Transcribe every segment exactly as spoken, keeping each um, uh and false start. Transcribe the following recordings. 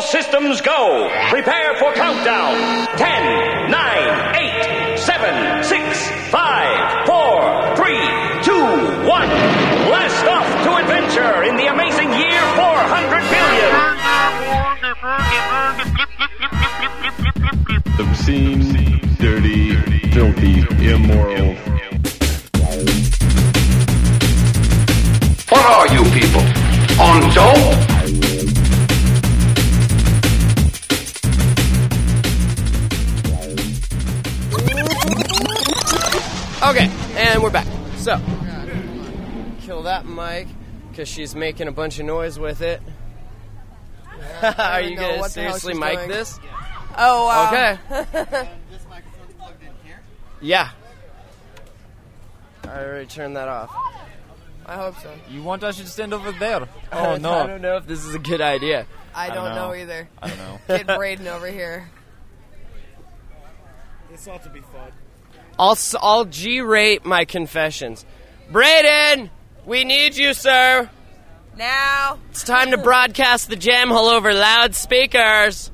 systems go. Prepare for countdown. Ten, nine, eight, seven, six, five, four, three, two, one. Blast off to adventure in the amazing year four hundred billion. Obscene, dirty, filthy, immoral. What are you people? On dope? Okay, and we're back. So, kill that mic, because she's making a bunch of noise with it. Yeah, Are you going to seriously mic doing. this? Oh, wow. Okay. This microphone's plugged in here? Yeah. I already turned that off. I hope so. You want us to stand over there? Oh, no. I don't know if this is a good idea. I don't, I don't know. know either. I don't know. Get Braden over here. This ought to be fun. I'll, I'll G-rate my confessions. Braden! We need you, sir! Now! It's time to broadcast the jam hole over loudspeakers.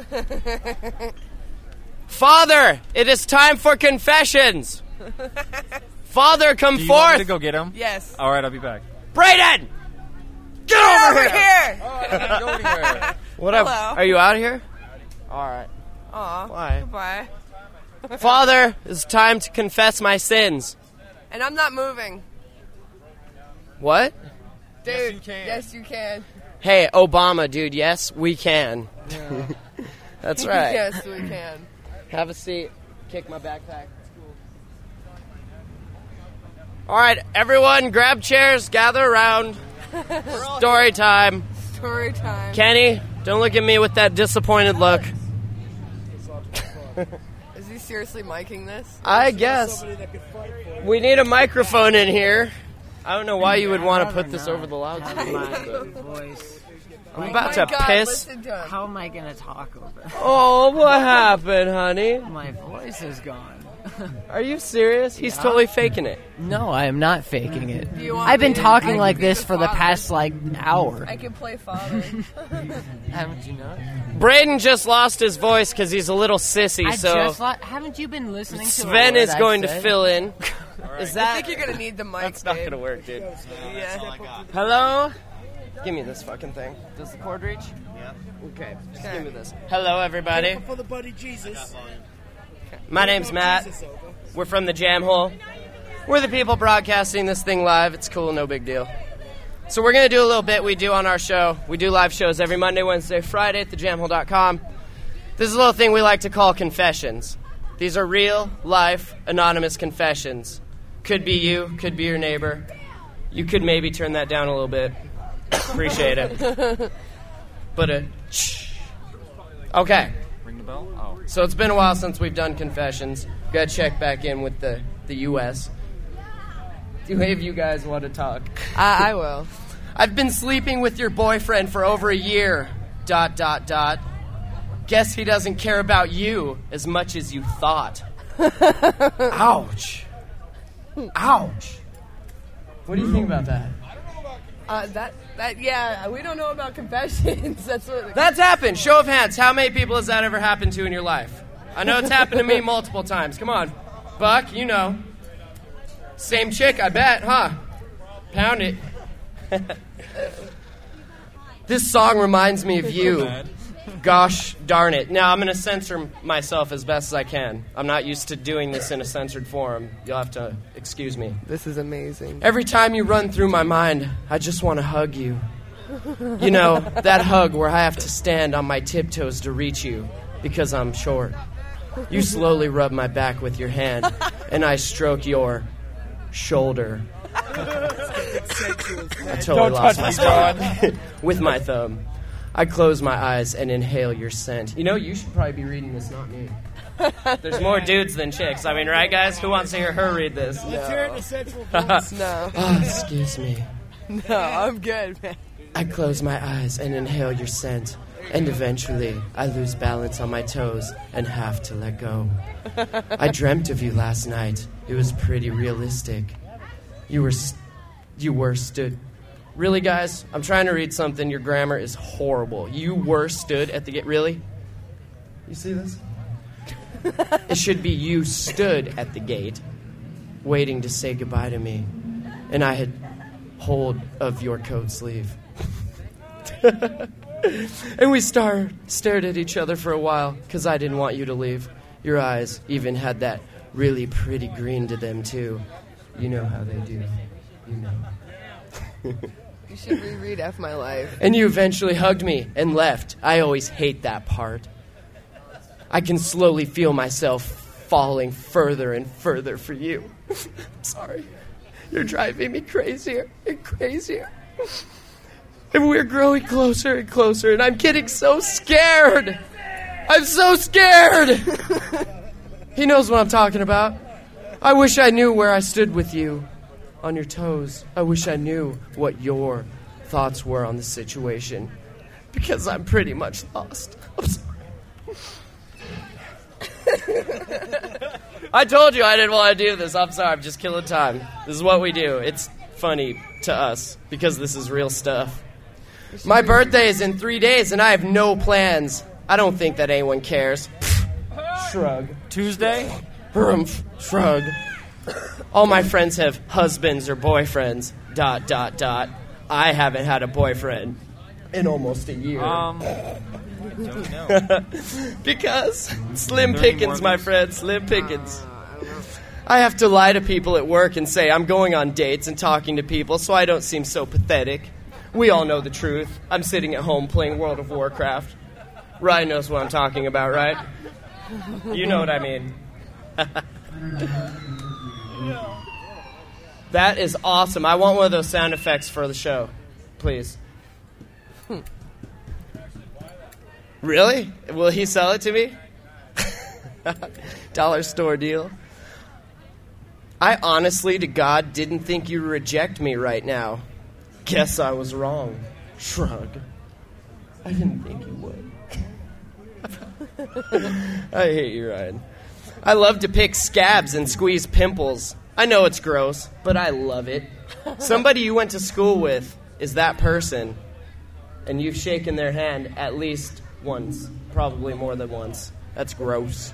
Father, it is time for confessions. Father, come Do you forth. want me to go get him? Yes. All right, I'll be back. Braden! Get, Get over, over here! here! Oh, I didn't go anywhere. What up? Hello. Are you out of here? All right. Aw. Why? Goodbye. Father, it's time to confess my sins. And I'm not moving. What? Dude, Yes, you can. Yes, you can. Hey, Obama, dude, yes, we can. Yeah. That's right. Yes, we can. Have a seat. Kick my backpack. It's cool. All right, everyone, grab chairs, gather around. Story time. Story time. Kenny, don't look at me with that disappointed look. Is he seriously miking this? I guess. We need a microphone in here. I don't know why you would want to put this over the loudspeaker. My voice. I'm Oh about my to God, piss. listen to him. How am I gonna talk over it? Oh, what happened, honey? My voice is gone. Are you serious? He's Yeah. totally faking it. No, I am not faking it. Do you want I've been me to- talking I like can be this the for the father. past like hour. I can play father. Haven't you noticed? Braden just lost his voice because he's a little sissy, I so just lo- haven't you been listening to a Sven word is I've going to said? fill in. Is I that? think you're gonna need the mic. That's not babe. gonna work, dude. Yeah. Hello? Give me this fucking thing. Does the cord reach? Yeah. Okay, just give me this. Hello, everybody. For the buddy Jesus. My name's Matt. We're from the Jam Hole. We're the people broadcasting this thing live. It's cool, no big deal. So we're going to do a little bit we do on our show. We do live shows every Monday, Wednesday, Friday at the jam hole dot com. This is a little thing we like to call confessions. These are real, life, anonymous confessions. Could be you, could be your neighbor. You could maybe turn that down a little bit. Appreciate it. But, uh, shh. Okay. Ring the bell? Oh. So it's been a while since we've done confessions. Got to check back in with the, the U S Do any of you guys want to talk? I, I will. I've been sleeping with your boyfriend for over a year. Dot, dot, dot. Guess he doesn't care about you as much as you thought. Ouch. Ouch. What do you think about that? Uh, that that yeah, we don't know about confessions. That's what. That's happened. Show of hands. How many people has that ever happened to in your life? I know it's happened to me multiple times. Come on. Buck, you know. Same chick, I bet, huh? Pound it. This song reminds me of you. Gosh darn it. Now, I'm going to censor myself as best as I can. I'm not used to doing this in a censored forum. You'll have to excuse me. This is amazing. Every time you run through my mind, I just want to hug you. You know, that hug where I have to stand on my tiptoes to reach you because I'm short. You slowly rub my back with your hand, and I stroke your shoulder. I totally Don't lost touch my me, spot. With my thumb. I close my eyes and inhale your scent. You know, you should probably be reading this, not me. There's more dudes than chicks. I mean, right, guys? Who wants to hear her read this? Let's hear it in a sensual voice. No. Oh, excuse me. No, I'm good, man. I close my eyes and inhale your scent. And eventually, I lose balance on my toes and have to let go. I dreamt of you last night. It was pretty realistic. You were, st- you were stood Really, guys? I'm trying to read something. Your grammar is horrible. You were stood at the gate. Really? You see this? It should be you stood at the gate, waiting to say goodbye to me, and I had hold of your coat sleeve. And we star- stared at each other for a while, because I didn't want you to leave. Your eyes even had that really pretty green to them, too. You know how they do. You know. You should reread F My Life. And you eventually hugged me and left. I always hate that part. I can slowly feel myself falling further and further for you. I'm sorry. You're driving me crazier and crazier. And we're growing closer and closer, and I'm getting so scared. I'm so scared. He knows what I'm talking about. I wish I knew where I stood with you. On your toes. I wish I knew what your thoughts were on the situation, because I'm pretty much lost. I'm sorry. I told you I didn't want to do this. I'm sorry. I'm just killing time. This is what we do. It's funny to us because this is real stuff. My birthday is in three days, and I have no plans. I don't think that anyone cares. Shrug. Tuesday? Harumph. Shrug. All my friends have husbands or boyfriends, dot, dot, dot. I haven't had a boyfriend in almost a year. Um, don't know. Because Slim Learning Pickens, more my friend, Slim Pickens. I have to lie to people at work and say I'm going on dates and talking to people so I don't seem so pathetic. We all know the truth. I'm sitting at home playing World of Warcraft. Ryan knows what I'm talking about, right? You know what I mean. That is awesome. I want one of those sound effects for the show, please. Really? Will he sell it to me? Dollar store deal. I honestly, to God, didn't think you'd reject me right now. Guess I was wrong. Shrug. I didn't think you would. I hate you, Ryan. I love to pick scabs and squeeze pimples. I know it's gross, but I love it. Somebody you went to school with is that person, and you've shaken their hand at least once, probably more than once. That's gross.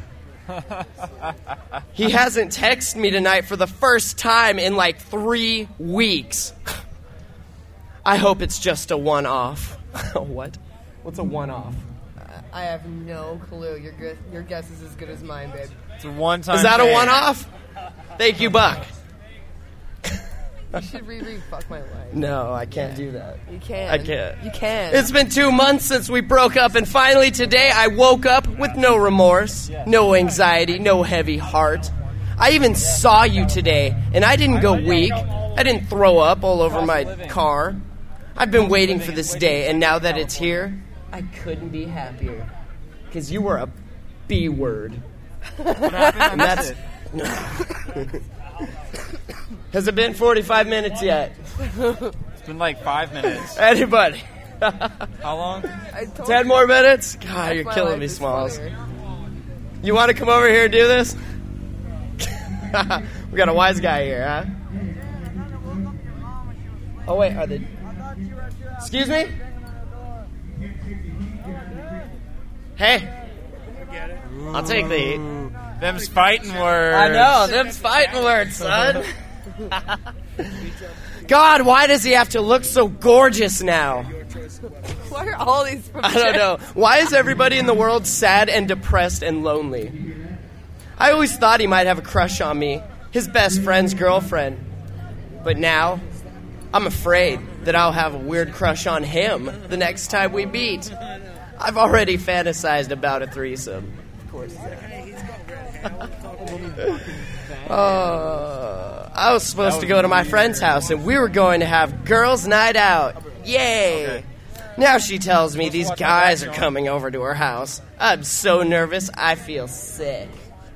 He hasn't texted me tonight for the first time in like three weeks. I hope it's just a one-off. What? What's a one-off? I have no clue. Your guess, your guess is as good as mine, babe. It's a one-time Is that thing. a one-off? Thank you, Buck. You should reread Fuck My Life. No, I can't do that. You can. I can't. You can. It's been two months since we broke up, and finally today I woke up with no remorse, no anxiety, no heavy heart. I even saw you today, and I didn't go weak. I didn't throw up all over my car. I've been waiting for this day, and now that it's here, I couldn't be happier. Because you were a B word. What happened? I And that's... missed it. Has it been forty-five minutes yet? It's been like five minutes. Anybody? How long? I told Ten you. more minutes? God, you're My killing Life me, is Smalls. funnier. You want to come over here and do this? We got a wise guy here, huh? Oh, wait, are they... Excuse me? Hey. I'll take the heat. Ooh, them's fighting words. I know, them's fighting words, son. God, why does he have to look so gorgeous now? Why are all these from I don't know. Why is everybody in the world sad and depressed and lonely? I always thought he might have a crush on me, his best friend's girlfriend. But now, I'm afraid that I'll have a weird crush on him the next time we meet. I've already fantasized about a threesome. Of course. Oh, I was supposed to go to my friend's house, and we were going to have girls' night out. Yay! Now she tells me these guys are coming over to her house. I'm so nervous, I feel sick.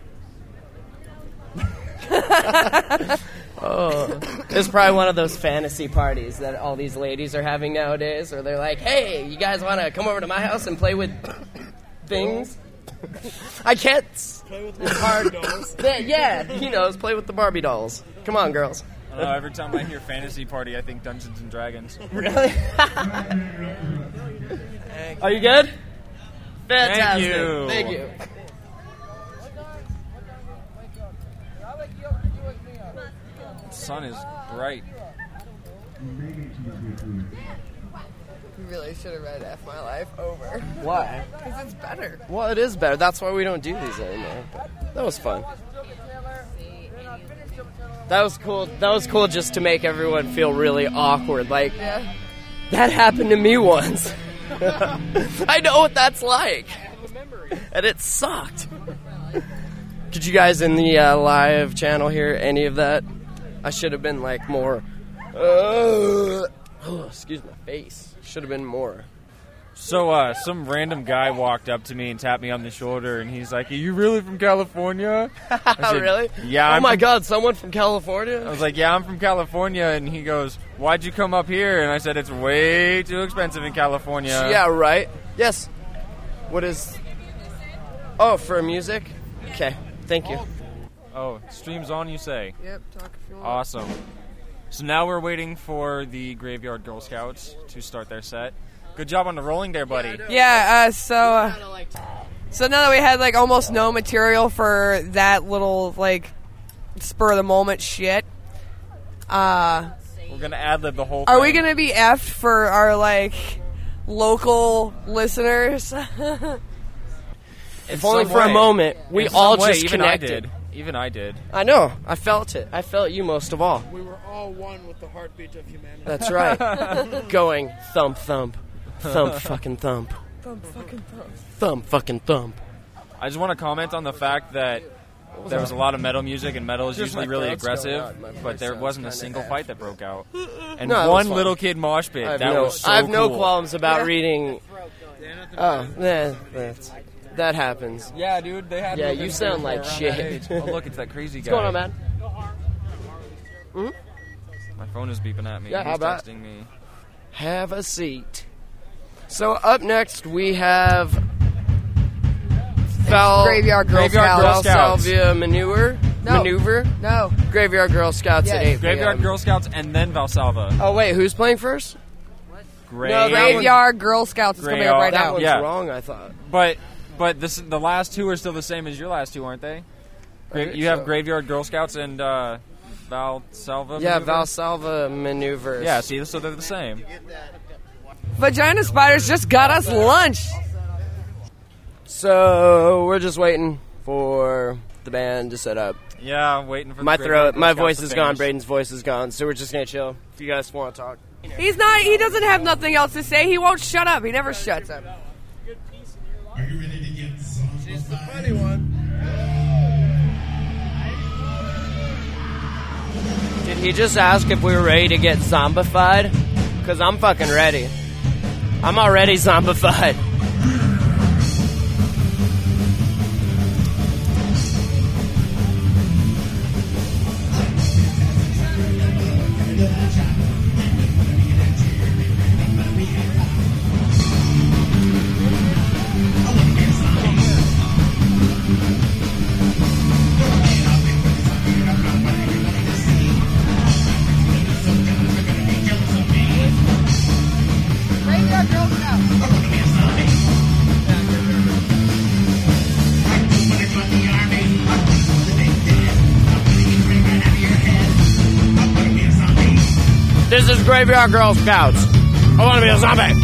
Oh, it's probably one of those fantasy parties that all these ladies are having nowadays, where they're like, "Hey, you guys want to come over to my house and play with things?" I can't. Play with the Barbie dolls. Yeah, he knows. Play with the Barbie dolls. Come on, girls. I don't know, every time I hear Fantasy Party, I think Dungeons and Dragons. Really? Are you good? Fantastic. you. Thank you. The sun is bright. We really should have read F My Life over. Why? Because it's better. Well, it is better. That's why we don't do these anymore. But that was fun. That was cool. That was cool just to make everyone feel really awkward. Like, Yeah. that happened to me once. I know what that's like. And it sucked. Did you guys in the uh, live channel hear any of that? I should have been like more. Uh, oh, excuse my face. Should have been more. So, uh, some random guy walked up to me and tapped me on the shoulder, and he's like, "Are you really from California?" I said, Really? Yeah. Oh I'm my from- God! Someone from California? I was like, "Yeah, I'm from California," and he goes, "Why'd you come up here?" And I said, "It's way too expensive in California." Yeah, right. Yes. What is? Oh, for music. Okay. Thank you. Oh, stream's on, you say? Yep, talk if you want. Awesome. So now we're waiting for the Graveyard Girl Scouts to start their set. Good job on the rolling there, buddy. Yeah, uh, so uh, so now that we had like almost no material for that little like spur of the moment shit, uh, We're gonna ad-lib the whole are thing. we gonna be effed for our like local listeners? If only some for a way. moment. We In all some way, just even connected. I did. Even I did. I know. I felt it. I felt you most of all. We were all one with the heartbeat of humanity. That's right. Going thump thump, thump fucking thump, Thump fucking thump. thump fucking thump. I just want to comment on the fact that there was a lot of metal music, and metal is Just usually my really throat's going aggressive, out, my voice but there sounds wasn't a kinda single ash. fight that broke out. And No, it was one fine. little kid mosh pit. I have That no, was so I have no cool. qualms about reading. Oh, yeah, that's, that happens. Yeah, dude, they had. Yeah, you sound like shit. Oh, look, it's that crazy guy. What's going on, man? My phone is beeping at me. Yeah, how He's about- texting me. Have a seat. So up next we have Val Graveyard Girl Graveyard Scouts. Girl Val Scouts. Salvia Maneuver. No. Maneuver. No, Graveyard Girl Scouts Yes. at eight. Graveyard p m. Girl Scouts and then Valsalva. Oh wait, who's playing first? Grave. No, that Graveyard Girl Scouts is coming up Gray- right That now. one's Yeah. wrong. I thought. But but this the last two are still the same as your last two, aren't they? Gra- think you have so. Graveyard Girl Scouts and uh, Valsalva. Yeah, Maneuver? Valsalva Maneuvers. Yeah, see, so they're the same. Vagina Spiders just got us lunch. So we're just waiting for the band to set up. Yeah, I'm waiting for My the Graveyard throat, Girl my Scouts voice to is gone. finish. Braden's voice is gone. So we're just gonna chill. If you guys want to talk. He's not. He doesn't have nothing else to say. He won't shut up. He never shuts up. Are you ready to get zombified? She's the funny one. Did he just ask if we were ready to get zombified? Because I'm fucking ready. I'm already zombified. Graveyard Girl Scouts. This is Graveyard Girl Scouts. I want to be a zombie.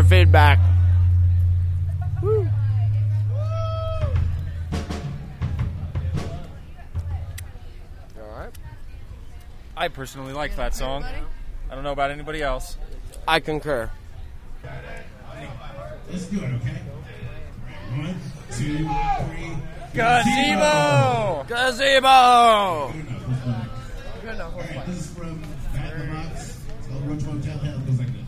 feedback. Woo. All right. I personally like that song. I don't know about anybody else. I concur. Let's do it, okay? One, two, three. Gazebo! Gazebo! Good enough. All right, this is from Fat in the Box. It's called Roach Motel Hell. It goes like this.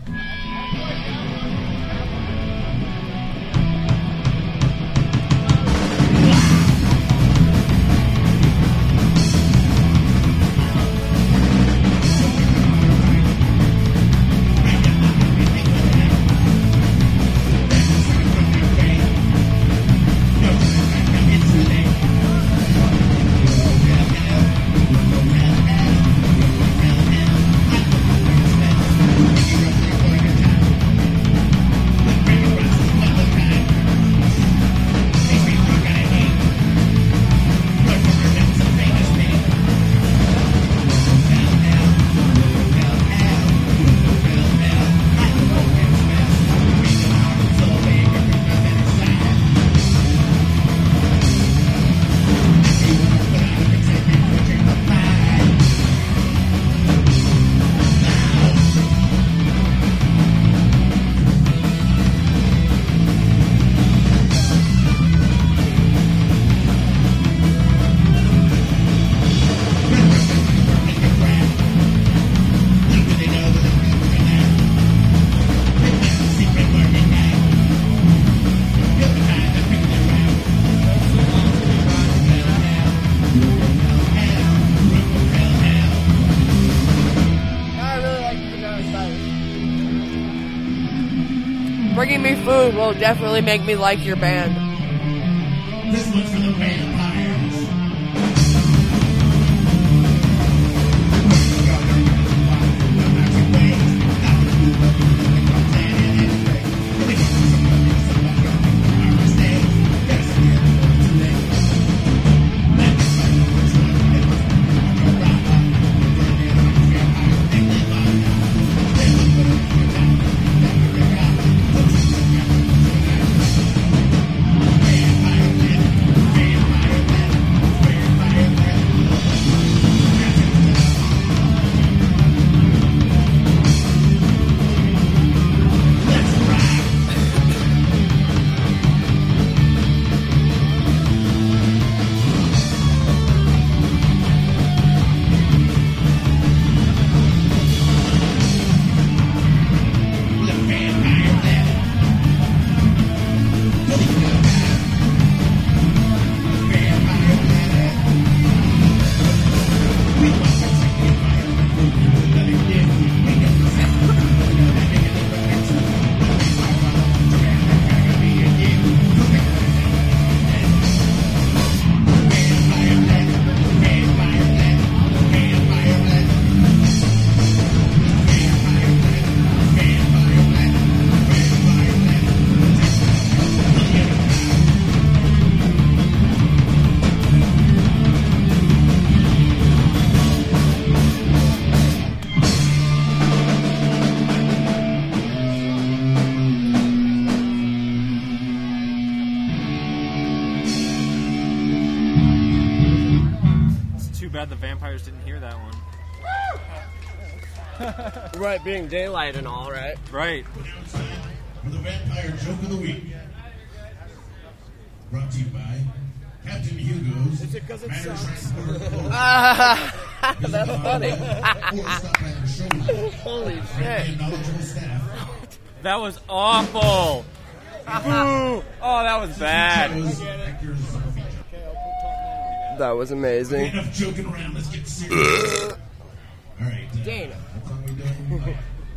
Bringing me food will definitely make me like your band. This one's for the vampires. The vampires didn't hear that one. Right, being daylight and all, right? Right. For the Vampire Joke of the Week. Brought to you by Captain Hugo's. Is it because it sucks? That's funny. Holy shit. That was awful. Boo! Oh, that was bad. That was amazing. Enough joking around. Let's get serious. All right. Uh, Dana. That's all we do.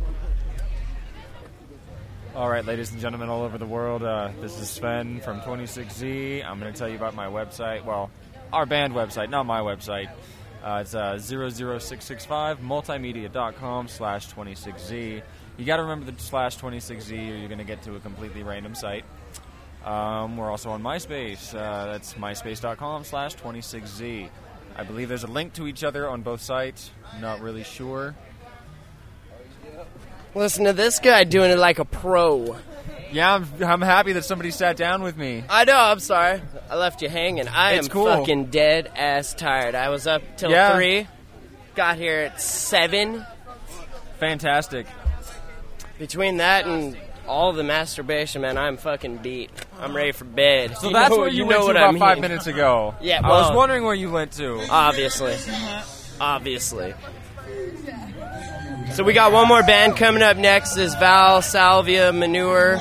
All right, ladies and gentlemen all over the world, uh, this is Sven from twenty-six Z. I'm going to tell you about my website. Well, our band website, not my website. Uh, it's uh, zero zero six six five multimedia.com slash 26Z. You got to remember the slash twenty-six Z or you're going to get to a completely random site. Um, we're also on MySpace. Uh, that's myspace.com slash 26Z. I believe there's a link to each other on both sites. Not really sure. Listen to this guy doing it like a pro. Yeah, I'm, I'm happy that somebody sat down with me. I know, I'm sorry. I left you hanging. I It's am cool. fucking dead ass tired. I was up till Yeah. three, got here at seven. Fantastic. Between that and all the masturbation, man, I'm fucking beat. I'm ready for bed. So You that's know- where you, know went what to I about five mean. minutes ago. Yeah, I was well- wondering where you went to. Obviously. Obviously. So we got one more band coming up next is Val, Salvia, Manure.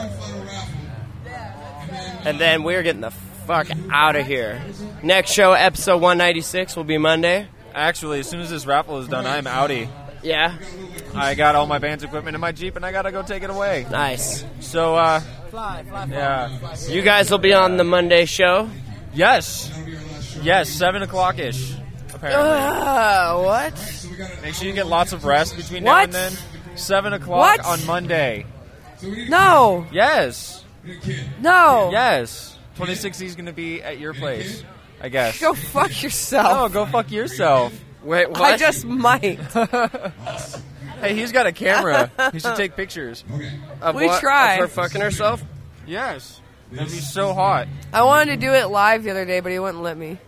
And then we're getting the fuck out of here. Next show, episode one ninety-six, will be Monday. Actually, as soon as this raffle is done, I'm outie. Yeah? I got all my band's equipment in my Jeep, and I gotta go take it away. Nice. So, uh, yeah. You guys will be on the Monday show? Yes. Yes, seven o'clock-ish, apparently. Uh, what? Make sure you get lots of rest between now What? and then. seven o'clock What? on Monday. No. Yes. No. Yes. twenty-six E is going to be at your place, I guess. Go fuck yourself. Oh, go fuck yourself. Wait, what? I just might. Hey, he's got a camera. He should take pictures. Of We what? try. Of her fucking herself? Yes. That'd be so hot. I wanted to do it live the other day, but he wouldn't let me.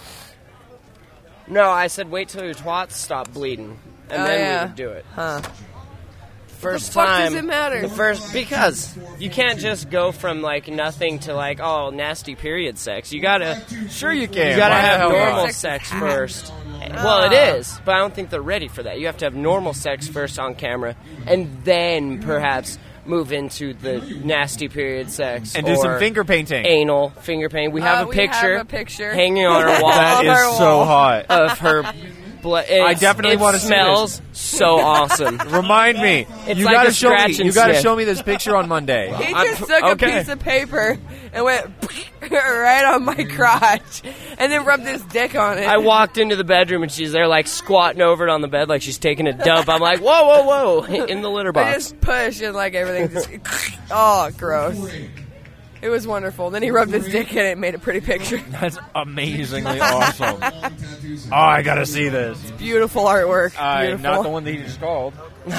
No, I said wait till your twats stop bleeding, and Oh, then yeah. we would do it. Huh. First the fuck time. does it matter? The first because you can't just go from like nothing to like oh nasty period sex. You gotta Sure you can. you gotta Why the have hell not? normal Sex sex is hot. first. Well, it is, but I don't think they're ready for that. You have to have normal sex first on camera, and then perhaps move into the nasty period sex And do some or finger painting. anal finger paint. We have Uh, a we picture, have a picture. hanging on our wall. That On our is so wall. hot. Of her blood. I definitely it wanna see smells so awesome. Remind me. It's you like gotta a show me. scratch and You gotta sniff. show me this picture on Monday. He I'm- just took okay. a piece of paper and went right on my crotch, and then rubbed his dick on it. I walked into the bedroom and she's there like squatting over it on the bed like she's taking a dump. I'm like, whoa, whoa, whoa, in the litter I box. just pushed and like everything just oh gross. It was wonderful. Then he rubbed his dick in it and made a pretty picture. That's amazingly awesome. Oh, I gotta see this. Beautiful artwork. Uh, Beautiful. not the one that he just called.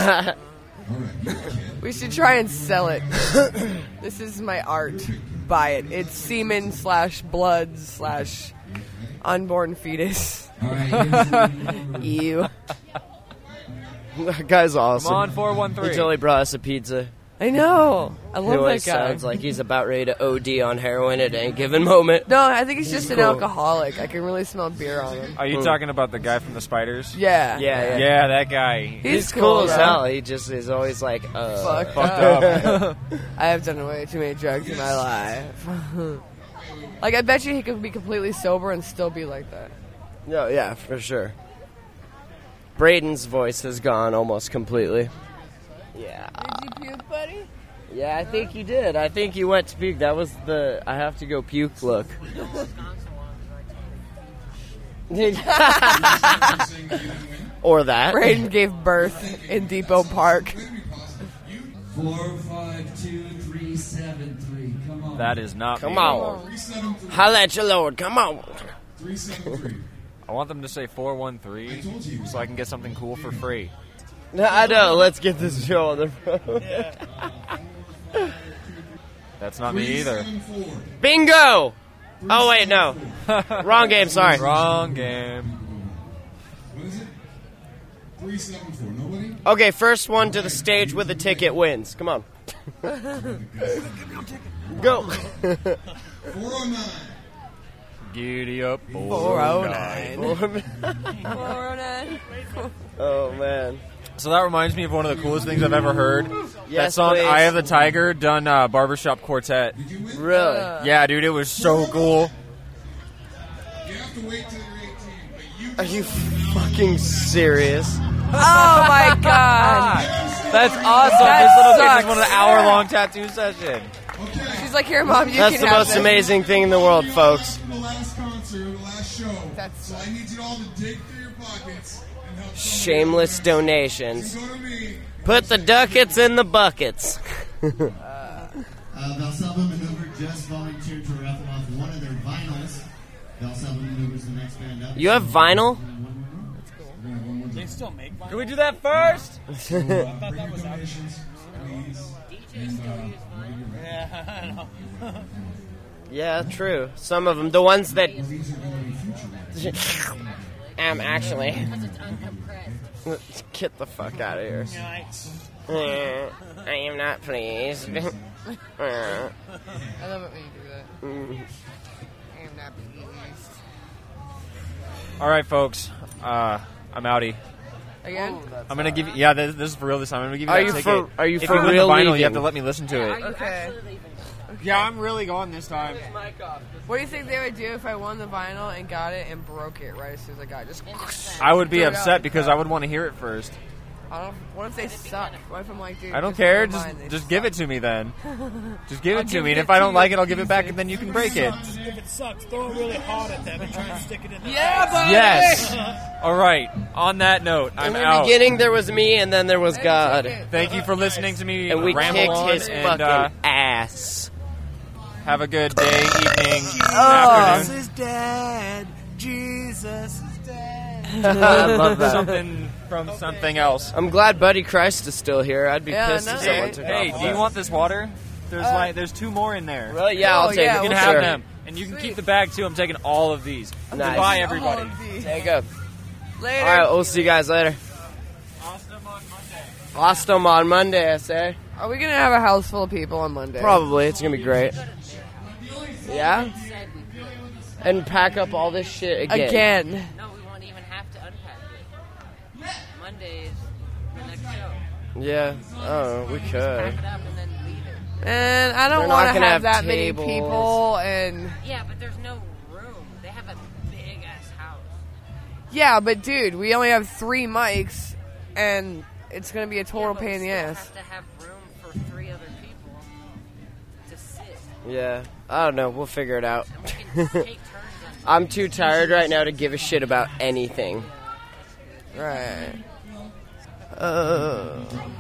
We should try and sell it. This is my art. Buy it. It's semen slash blood slash unborn fetus. Ew. That guy's awesome. Come on, four one He three. totally brought us a pizza. I know. I He love always that guy. sounds like he's about ready to O D on heroin at any given moment. No, I think he's just an cool. alcoholic. I can really smell beer on him. Are you talking about the guy from the Spiders? Yeah. Yeah, yeah. Yeah, that guy. He's, He's cool as though. hell. He just is always like, uh. Fucked Fucked up. up. I have done way too many drugs in my life. Like, I bet you he could be completely sober and still be like that. No, yeah, for sure. Braden's voice has gone almost completely. Yeah. Did you puke, buddy? Yeah, I think you did. I think you went to puke. That was the I have to go puke look. Or that. Braden gave birth in Depot Park. Four, five, two, three, seven, three. Come on. That is not Come me. on. Holla at your lord. Come on. I want them to say four one three so I can get something cool for free. I know. Let's get this show on the road. That's not me either. Bingo! Oh, wait, no. Wrong game, sorry. Wrong game. What is it? three seven four. Nobody? Okay, first one to the stage with a ticket wins. Come on. Go. four oh nine. Giddy up. four oh nine. Oh, man. So that reminds me of one of the coolest things I've ever heard. that Yes, song, please. Eye of the Tiger, done uh, Barbershop Quartet. Really? Yeah, dude, it was so cool. You have to wait till you're eighteen, but you Are you fucking serious? Oh my god. That's awesome. That this little kid sucks. just wanted an hour-long tattoo session. She's like, here, Mom, you That's can the have most this. amazing thing in the world, folks. the last concert, the last show. That's- so I need you all to dig through your pockets and help. Shameless donations. Go to me. Put the ducats in the buckets. Uh, Valsalva Maneuver just volunteered to raffle off one of their vinyls. Valsalva Maneuver is the next band up. You have vinyl? Can we do that first? Bring your donations, please. Yeah, I know. Yeah, true. Some of them, the ones that. Um, actually. Get the fuck out of here. Uh, I am not pleased. uh. I love it when you do that. Mm. I am not pleased. All right, folks. Uh, I'm outie. Again? I'm gonna give you. Yeah, this, this is for real this time. I'm gonna give you Are that you ticket. for- are you if for you win real the vinyl, leaving? you have to let me listen to it. Okay. Yeah, I'm really going this time. What do you think they would do if I won the vinyl and got it and broke it right as soon as I got it? Just I would be throw it upset out. because I would want to hear it first. I don't. What if they suck? What if I'm like, dude? I don't just care. never Just mind, they just suck. give it to me then. Just give I'll it to give me, and it if I to don't you. like it, I'll give it back, and then you can break it. If it sucks, throw it really hard at them and try and stick it in their Yeah, face. buddy! Yes. All right. On that note, I'm In the out. beginning, there was me, and then there was God. Thank you for listening to me And we ramble kicked on, his and, fucking uh, ass. have a good day, evening, Oh. afternoon. is dead. Jesus is dead. I love that. Something from something else. I'm glad Buddy Christ is still here. I'd be Yeah, pissed I if know. someone Hey, took hey, off. do you want this water? There's Uh, like there's two more in there. Really? Yeah, I'll Oh, take yeah, it. You can we'll have Sure. them, and you can Sweet. keep the bag too. I'm taking all of these. Nice. Goodbye, everybody. Oh, gee. Take it. Later. All right, we'll see you guys later. Lost them on Monday, I say. Are we gonna have a house full of people on Monday? Probably. It's gonna be great. Yeah? And pack up all this shit again. Again. No, we won't even have to unpack it. Monday is the next show. Yeah. Oh, we Pack could. it up and then leave it. And I don't They're not want to gonna have, have that tables. many people. And Yeah, but there's no room. They have a big ass house. yeah, but dude, we only have three mics, and it's gonna be a total Yeah, but pain in we the still ass. have to have room for three other people to sit. Yeah. I don't know. We'll figure it out. We can take turns on I'm too tired right now to give a shit about anything. Right. Uh.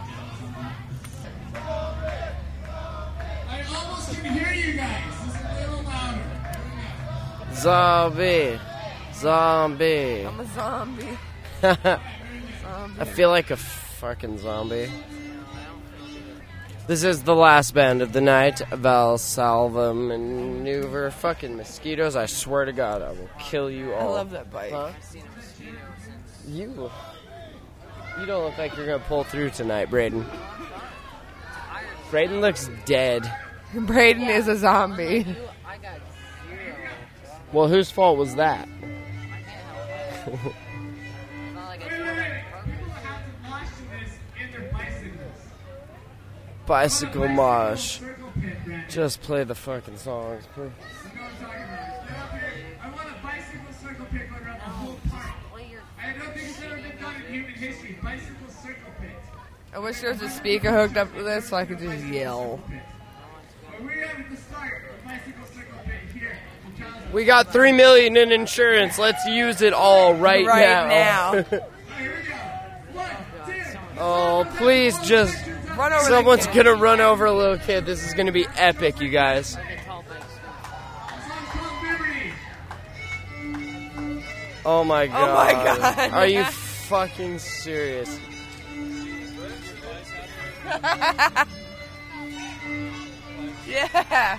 I almost can hear you guys. Just a little louder. Zombie. Zombie. I'm a zombie. I feel like a fucking zombie. This is the last band of the night. Valsalva Maneuver. Fucking mosquitoes. I swear to God, I will kill you I all. love that bike. Huh? You. You don't look like you're gonna pull through tonight, Braden. Braden looks dead. Braden is a zombie. I got zero. Well, whose fault was that? It's not like I do that. Bicycle mosh. Just play the fucking songs, please. I want a bicycle circle pit going around the whole park. I don't think it's ever been done in human history. Bicycle circle pit. I wish there was a speaker hooked up to this so I could just yell. But we have to start a bicycle circle pit here. in Kansas. We got three million in insurance. Let's use it all right, Right now. now. Here we go. One, two. Oh, please just. Run over Someone's the kid. gonna run over a little kid. This is gonna be epic, you guys. Oh my god. my God. Are you fucking serious? Yeah.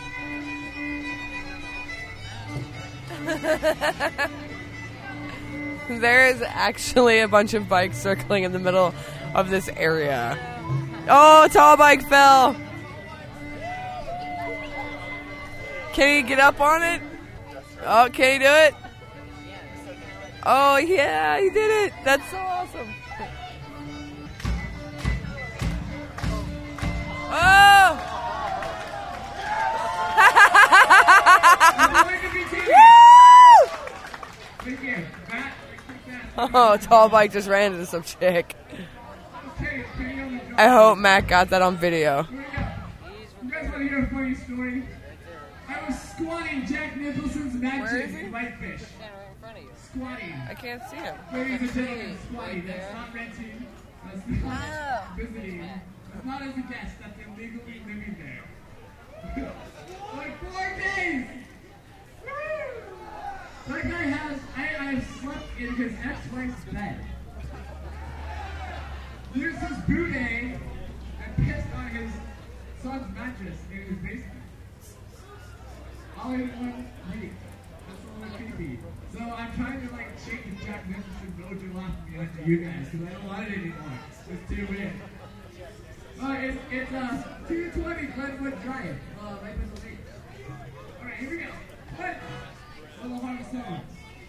There is actually a bunch of bikes circling in the middle of this area. Oh, tall bike fell. Can he get up on it? Oh, can he do it? Oh, yeah, he did it. That's so awesome. Oh! Oh, tall bike just ran into some chick. I hope Matt got that on video. You guys want to hear a funny story? I was squatting Jack Nicholson's Where is mansion he? in Whitefish. Squatting. I can't see him. Ladies and gentlemen, squatting. That's not renting. That's not visiting. That's not as a guest. That's illegally living there. Like four days! That guy has, I, I have slept in his ex-wife's bed. There's his boudet that pissed on his all in one week. That's a little creepy. So I'm trying to like shake the Jack Nicholson Dojo off me onto you guys because I don't want it anymore. It's too weird. Uh, it's it's uh two twenty Glenwood Drive, uh, right by the lake. All right, here we go. One, a little hard song.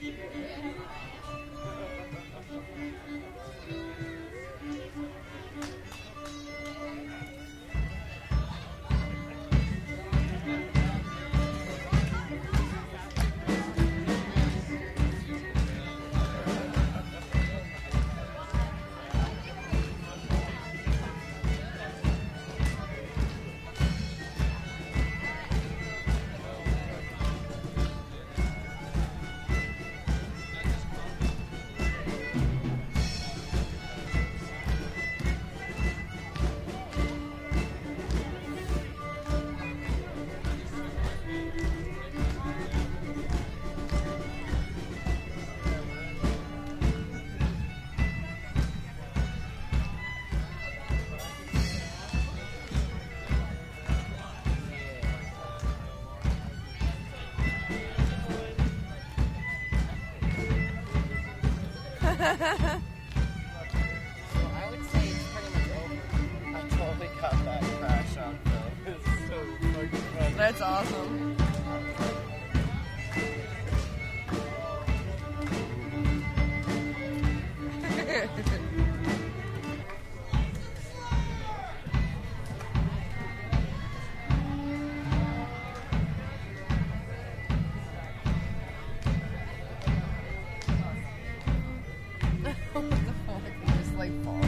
I would say it's pretty much over. I totally got that crash on film. It's so fucking funny. That's awesome. What the fuck? He just like falls.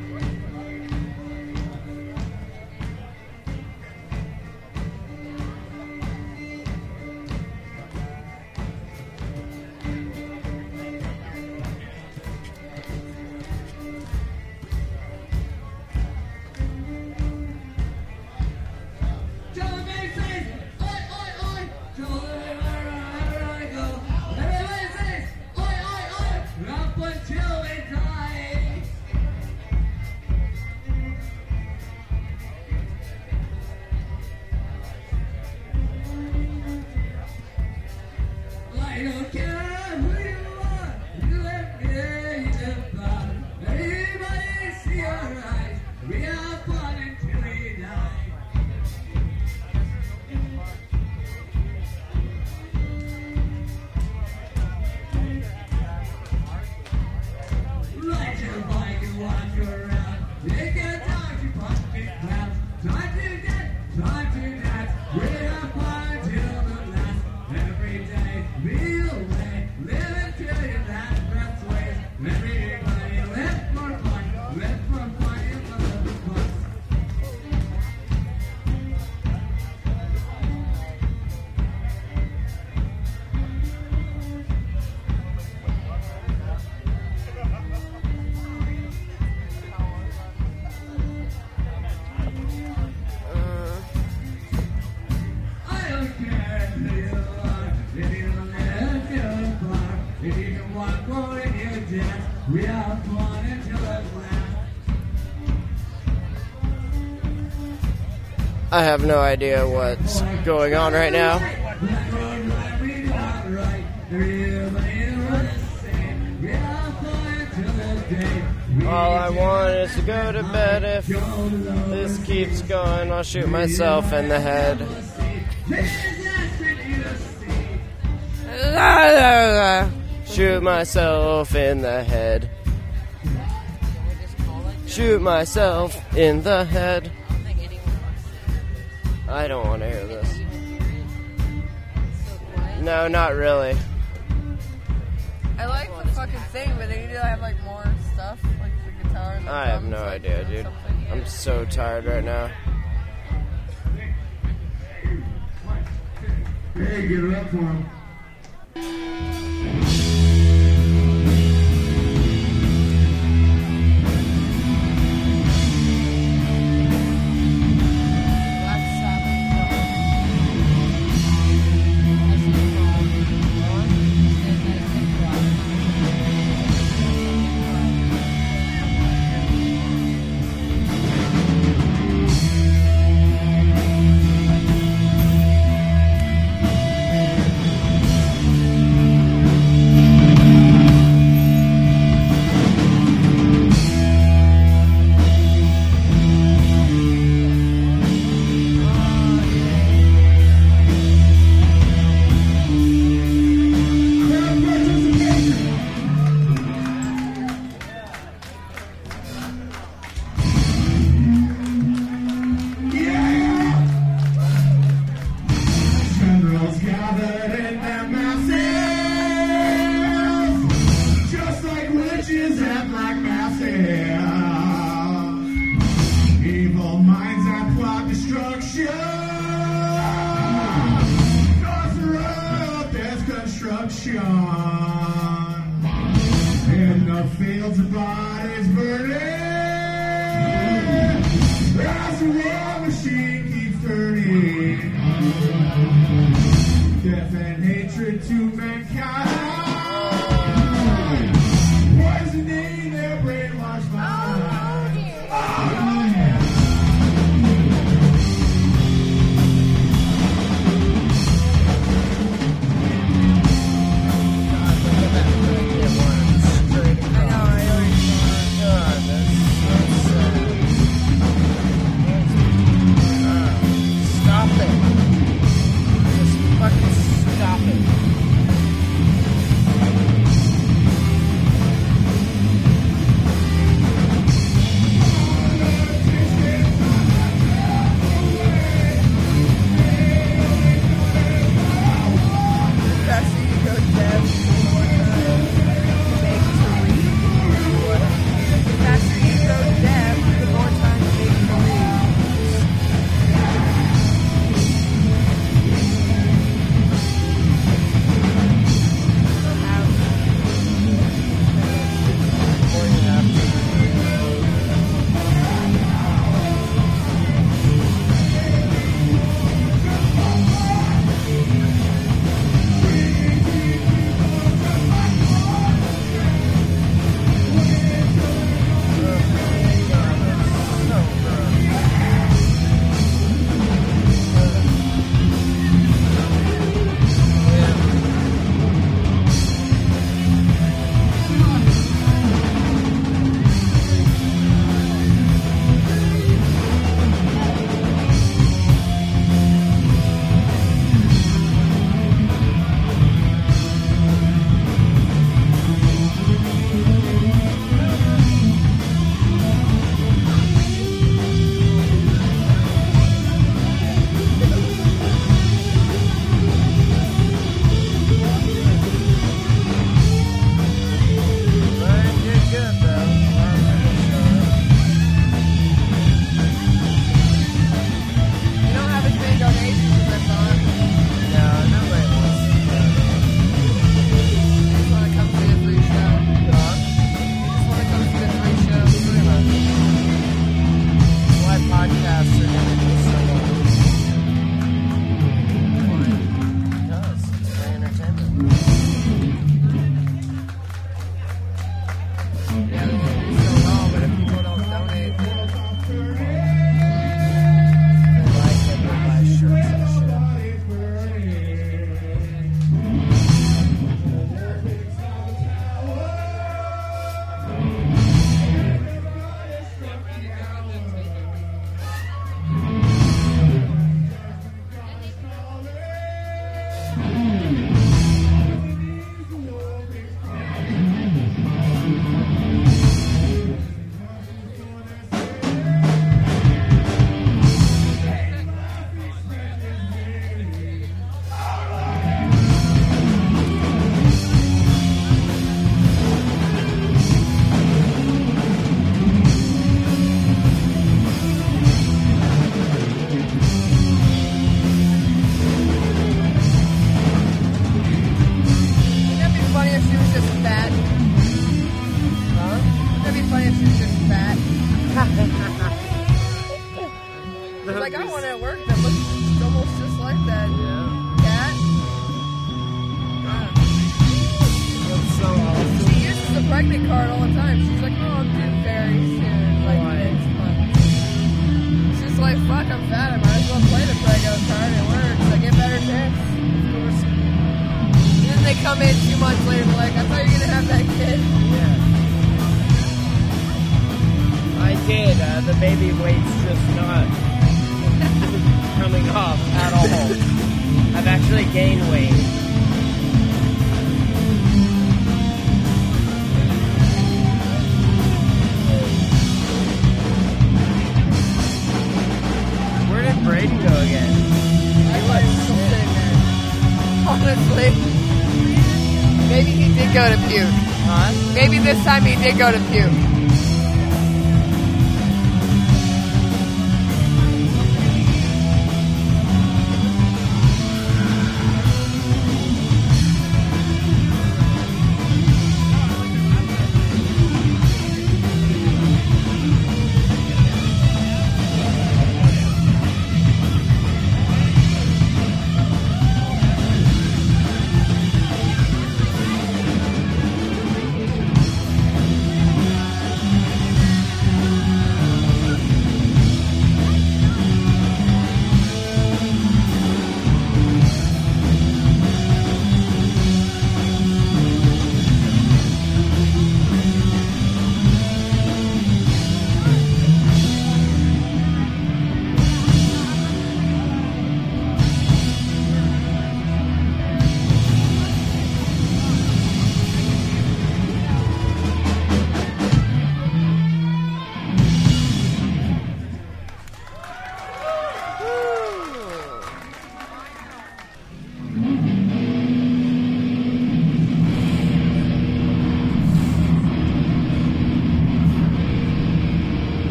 I have no idea what's going on right now. All I want is to go to bed. If this keeps going, I'll shoot myself in the head. Shoot myself in the head. Shoot myself in the head. I don't want to hear this. No, not really. I like the fucking thing, but they need to have like more stuff, like the guitar. And the I have drums, no like, idea, dude. something. I'm so tired right now. Hey, give it up for him. destruction. In the fields of bodies burning, as the war machine keeps turning, death and hatred to mankind, poisoning their brainwashed minds. Oh, yeah. Stop it. Just fucking stop it. Like, I want to work that looks almost just like that. Yeah. Cat. That's so awesome. She uses the pregnant card all the time. She's like, oh, I'm due very soon. Like, next month. She's just like, fuck, I'm fat. I might as well play the prego card. It works. I get better tips. And then they come in two months later and like, I thought you were going to have that kid. Yeah. I did. Uh, the baby weight's just not coming off at all. I've actually gained weight. Where did Braden go again? I thought he was still sitting there. Honestly. Maybe he did go to puke. Huh? Maybe this time he did go to puke.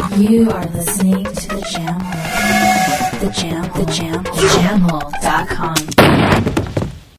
You are listening to the Jam Hole. The Jam, the Jam, the Jam Hole dot com.